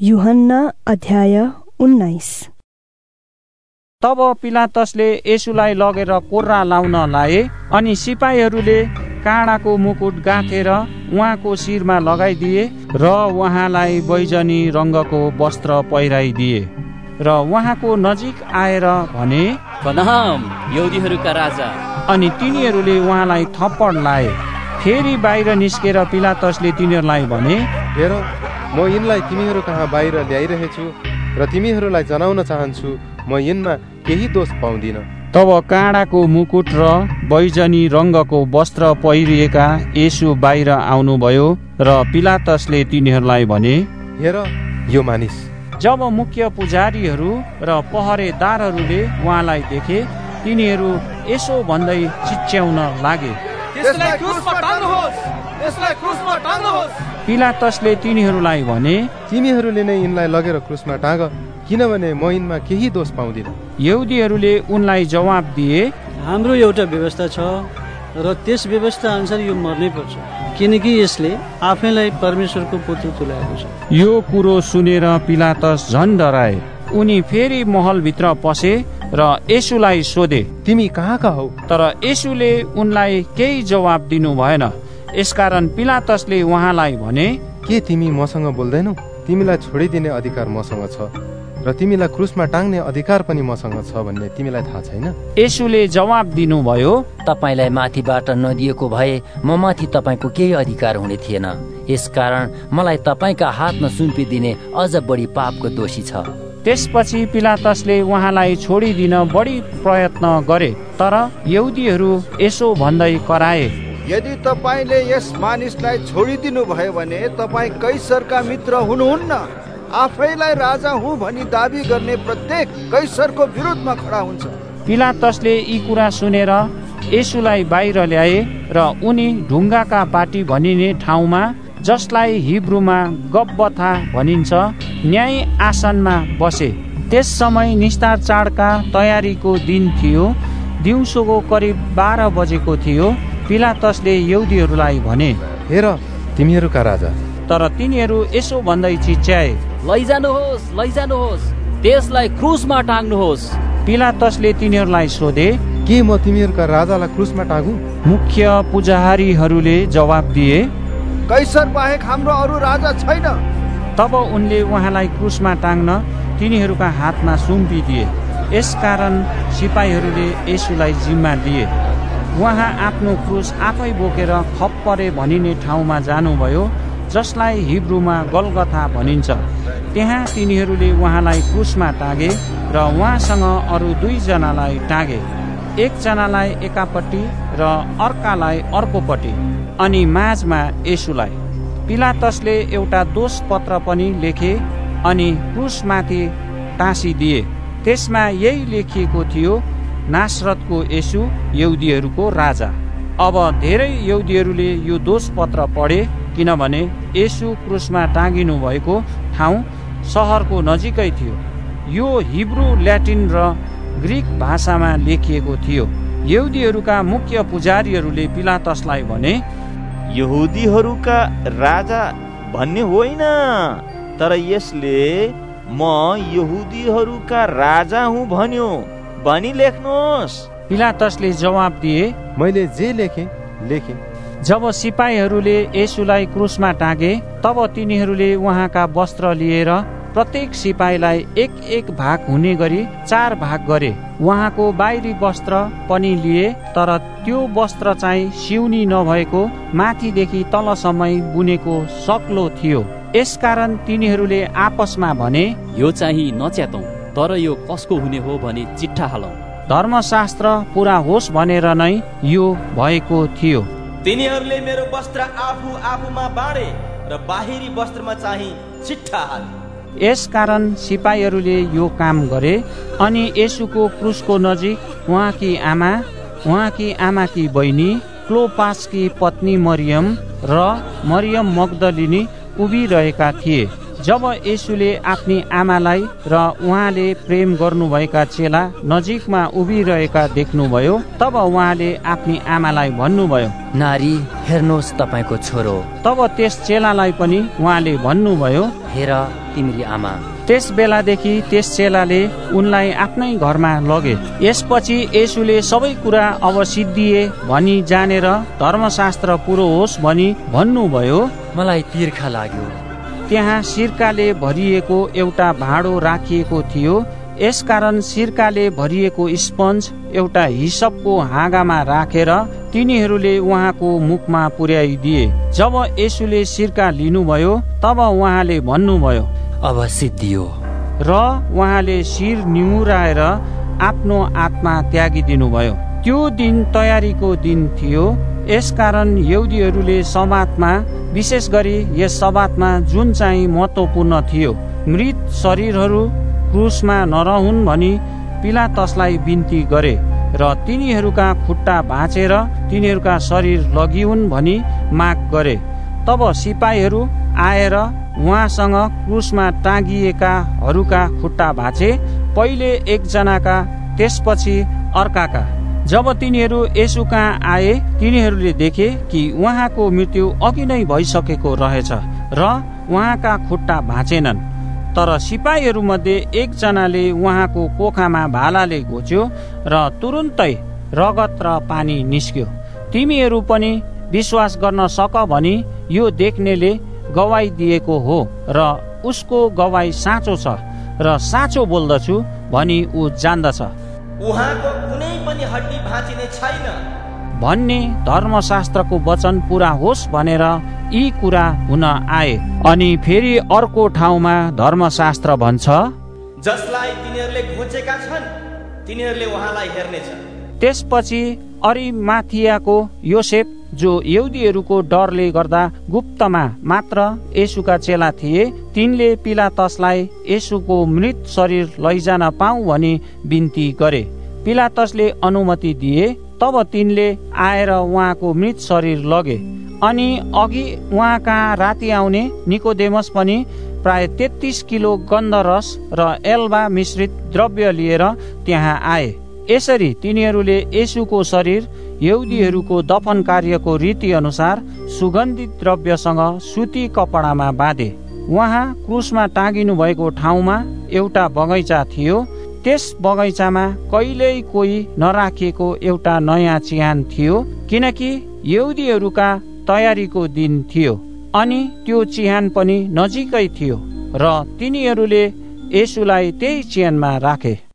यूहन्ना अध्याय 19। तब पिलातसले येशूलाई लगेर कोर्रा लाउन लाए अनि सिपाहीहरूले काँडाको मुकुट गाँथेर उहाँको शिरमा लगाइदिए र उहाँलाई बैजनी रङ्गको वस्त्र पहिराइदिए र उहाँको नजिक आएर भने, प्रणाम यहुदीहरूका राजा। अनि तिनीहरूले उहाँलाई थप्पड लाए। फेरि बाहिर निस्केर पिलातसले तिनीहरूलाई भने, हेर, म यिनलाई तिमीहरू कहाँ बाहिर ल्याइरहेछु र तिमीहरूलाई जनाउन चाहन्छु, म यिनमा केही दोष पाउँदिन। तब काँडाको मुकुट र बैजनी रङ्गको वस्त्र पहिरिएका येशू बाहिर आउनुभयो र पिलातसले तिनीहरूलाई भने, हेर यो मानिस। जब मुख्य पुजारीहरू र पहरेदारहरूले उहाँलाई देखे, तिनीहरू यसो भन्दै चिच्याउन लागे, पिलातसले तिनीहरूलाई भने, तिमीहरूले नै यिनलाई लगेर क्रुसमा टाँग, किनभने म यिनमा केही दोष पाउँदिन। यहुदीहरूले उनलाई जवाब दिए, हाम्रो एउटा व्यवस्था छ र त्यस व्यवस्था अनुसार यो मर्नै पर्छ, किनकि यसले आफैलाई परमेश्वरको पुत्र तुल्याएको छ। यो कुरो सुनेर पिलातस झन् डराए। उनी फेरि महलभित्र पसे र येशूलाई सोधे, तिमी कहाँका हौ? तर येशूले उनलाई केही जवाब दिनु भएन। यसकारण पिलातसले उहाँलाई भने, के तिमी मसँग बोल्दैनौ? तिमीलाई छोडिदिने अधिकार मसँग छ र तिमीलाई क्रुसमा टाङ्ने अधिकार पनि मसँग छ भन्ने तिमीलाई थाहा छैन? येशूले जवाब दिनुभयो, तपाईलाई माथिबाट नदिएको भए म माथि तपाईको केही अधिकार हुने थिएन। यसकारण मलाई तपाईका हातमा सुम्पिदिने अझ बढी पापको दोषी छ। त्यसपछि पिलातसले उहाँलाई छोडिदिन बढी प्रयत्न गरे, तर यहुदीहरू यसो भन्दै कराए, यदि तपाईले यस मानिसलाई छोडिदिनु भयो भने तपाईँ कैसरका मित्र हुनुहुन्न। आफैलाई राजा हुँ भनी दाबी गर्ने प्रत्येक कैसरको विरुद्धमा खडा हुन्छ। पिलातसले यी कुरा सुनेर येशूलाई बाहिर ल्याए र उनी ढुङ्गाका पाटी भनिने ठाउँमा, जसलाई हिब्रूमा गब्बथा भनिन्छ, न्याय आसनमा बसे। त्यस समय निस्तार चाडका तयारीको दिन थियो। दिउँसोको करिब 12 बजेको थियो। पिलातसले यहुदीहरूलाई भने, हेर तिमीहरूका राजा। तर तिनीहरू यसो भन्दै चिच्याए, लैजानुहोस्, लैजानुहोस्, त्यसलाई क्रुसमा टाङ्नुहोस्। पिलातसले तिनीहरूलाई सोधे, के म तिमीहरूका राजालाई क्रुसमा टाँगु? मुख्य पुजारीहरूले जवाब दिए, कैसर बाहेक हाम्रो अरू राजा छैन। तब उनले उहाँलाई क्रुसमा टाङ्न तिनीहरूका हातमा सुम्पिदिए। यसकारण सिपाहीहरूले येशूलाई जिम्मा दिए। उहाँ आफ्नो क्रुस आफै बोकेर खप्परे भनिने ठाउँमा जानुभयो, जसलाई हिब्रूमा गलगथा भनिन्छ। त्यहाँ तिनीहरूले उहाँलाई क्रुसमा टाँगे र उहाँसँग अरू 2 जनालाई टाँगे, एकजनालाई एकापट्टि र अर्कालाई अर्कोपट्टि, अनि माझमा येशूलाई। पिलातसले एउटा दोष पत्र पनि लेखे अनि क्रुसमाथि टाँसिदिए। त्यसमा यही लेखिएको थियो, नासरतको येशू, यहुदीहरूको राजा। अब धेरै यहुदीहरूले यो दोष पत्र पढे, किनभने येशू क्रुसमा टाँगिनु भएको ठाउँ सहरको नजिकै थियो। यो हिब्रू, ल्याटिन र ग्रिक भाषामा लेखिएको थियो। यहुदीहरूका मुख्य पुजारीहरूले पिलातसलाई भने, यहुदीहरूका राजा भन्ने होइन, तर यसले म यहुदीहरूका राजा हुँ भन्यो भनी लेख्नुहोस्। पिलातसले जवाब दिए, मैले जे लेखेँ। जब सिपाहीहरूले येशूलाई क्रुसमा टाँगे, तब तिनीहरूले उहाँका वस्त्र लिएर प्रत्येक सिपाहीलाई 1-1 भाग हुने गरी 4 भाग गरे। उहाँको बाहिरी वस्त्र पनि लिए, तर त्यो वस्त्र चाहिँ सिउनी नभएको, माथिदेखि तलसम्म बुनेको सक्लो थियो। यसकारण तिनीहरूले आपसमा भने, यो चाहिँ नच्यातौं, तर यो कसको हुने हो भने चिट्ठा हालौं। धर्मशास्त्र पूरा होस् भनेर नै यो भएको थियो। तिनीहरूले मेरो वस्त्र आफूमा बाँडे र बाहिरी वस्त्रमा चाहिँ चिट्ठा हाले। यसकारण सिपाहीहरूले यो काम गरे। अनि येशूको क्रुसको नजिक उहाँकी आमाकी बहिनी, क्लोपासकी पत्नी मरियम र मरियम मग्दलिनी उभिरहेका थिए। जब येशूले आफ्नी आमालाई र उहाँले प्रेम गर्नुभएका चेला नजिकमा उभिरहेका देख्नुभयो, तब उहाँले आफ्नी आमालाई भन्नुभयो, नारी, हेर्नुहोस् तपाईँको छोरो। तब त्यस चेलालाई पनि उहाँले भन्नुभयो, हेर तिमीरी आमा। त्यस बेलादेखि त्यस चेलाले उनलाई आफ्नै घरमा लगे। यसपछि येशूले सबै कुरा अब सिद्धिए भनी जानेर धर्मशास्त्र पुरो होस् भनी भन्नुभयो, मलाई तिर्खा लाग्यो। त्यहाँ सिरकाले भरिएको एउटा भाँडो राखिएको थियो। यसकारण सिरकाले भरिएको स्पन्ज एउटा हिसपको हाँगामा राखेर तिनीहरूले उहाँको मुखमा पुर्याइदिए। जब येशूले सिरका लिनुभयो, तब उहाँले भन्नुभयो, अब सिद्धियो। र उहाँले शिर निहुराएर आफ्नो आत्मा त्यागिदिनुभयो। त्यो दिन तयारीको दिन थियो। यसकारण यहुदीहरूले सब्बातमा, विशेष गरी यस सब्बातमा जुन चाहिँ महत्त्वपूर्ण थियो, मृत शरीरहरू क्रुसमा नरहुन् भनी पिलातसलाई बिन्ती गरे र तिनीहरूका खुट्टा भाँचेर तिनीहरूका शरीर लगिउन् भनी माग गरे। तब सिपाहीहरू आएर उहाँसँग क्रुसमा टाँगिएकाहरूका खुट्टा भाँचे, पहिले एकजनाका, त्यसपछि अर्काका। जब तिनीहरू येशू कहाँ आए, तिनीहरूले देखे कि उहाँको मृत्यु अघि नै भइसकेको रहेछ र उहाँका खुट्टा भाँचेनन्। तर सिपाहीहरू मध्ये एकजनाले उहाँको कोखामा भालाले घोच्यो र तुरुन्तै रगत र पानी निस्क्यो। तिमीहरू पनि विश्वास गर्न सक भनी यो देख्नेले गवाई दिएको हो र उसको गवाई साँचो छ र साँचो बोल्दछु भनी ऊ जान्दछ। उहाँको कुनै पनि हड्डी भाँचिने छैन भन्ने धर्मशास्त्रको वचन पूरा होस् भनेर यी कुरा हुन आए। अनि फेरि अर्को ठाउँमा धर्मशास्त्र भन्छ, जसलाई तिनीहरूले घोचेका छन् तिनीहरूले उहाँलाई हेर्नेछ। त्यसपछि अरिमाथियाको योसेफ, जो यहुदीहरूको डरले गर्दा गुप्तमा मात्र येशूका चेला थिए, तिनले पिलातसलाई येशूको मृत शरीर लैजान पाऊ भनी बिन्ती गरे। पिलातसले अनुमति दिए। तब तिनले आएर उहाँको मृत शरीर लगे। अनि अघि उहाँ कहाँ राति आउने निकोदेमस पनि प्राय 33 किलो गन्धरस र एल्बा मिश्रित द्रव्य लिएर त्यहाँ आए। यसरी तिनीहरूले येशूको शरीर यहुदीहरूको दफन कार्यको रीति अनुसार सुगन्धित द्रव्यसँग सुती कपडामा बाँधे। उहाँ क्रुसमा टाँगिनु भएको ठाउँमा एउटा बगैँचा थियो। त्यस बगैँचामा कहिल्यै कोही नराखिएको एउटा नयाँ चिहान थियो, किनकि यहुदीहरूका तयारीको दिन थियो अनि त्यो चिहान पनि नजिकै थियो र तिनीहरूले येशूलाई त्यही चिहानमा राखे।